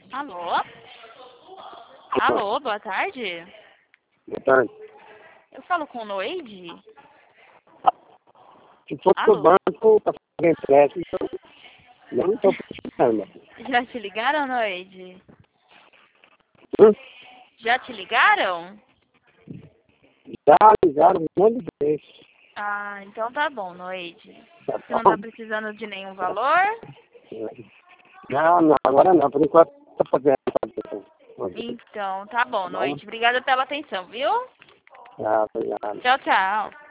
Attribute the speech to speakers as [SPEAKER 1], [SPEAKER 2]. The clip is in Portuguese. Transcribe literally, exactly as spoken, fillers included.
[SPEAKER 1] Alô? Alô, boa tarde.
[SPEAKER 2] Boa tarde.
[SPEAKER 1] Eu falo com o Noide?
[SPEAKER 2] Se for pro
[SPEAKER 1] Alô?
[SPEAKER 2] banco, para fazer empréstimo, eu não estou precisando.
[SPEAKER 1] Já te ligaram, Noide?
[SPEAKER 2] Hum?
[SPEAKER 1] Já te ligaram?
[SPEAKER 2] Já ligaram um monte de vezes.
[SPEAKER 1] Ah, então tá bom, Noide.
[SPEAKER 2] Tá
[SPEAKER 1] Você não
[SPEAKER 2] bom?
[SPEAKER 1] tá precisando de nenhum valor?
[SPEAKER 2] Não, não, agora não. Por enquanto estou fazendo.
[SPEAKER 1] Então, tá bom,
[SPEAKER 2] Tá bom?
[SPEAKER 1] Noide. Obrigada pela atenção, viu?
[SPEAKER 2] Tá, obrigado.
[SPEAKER 1] Tchau, tchau.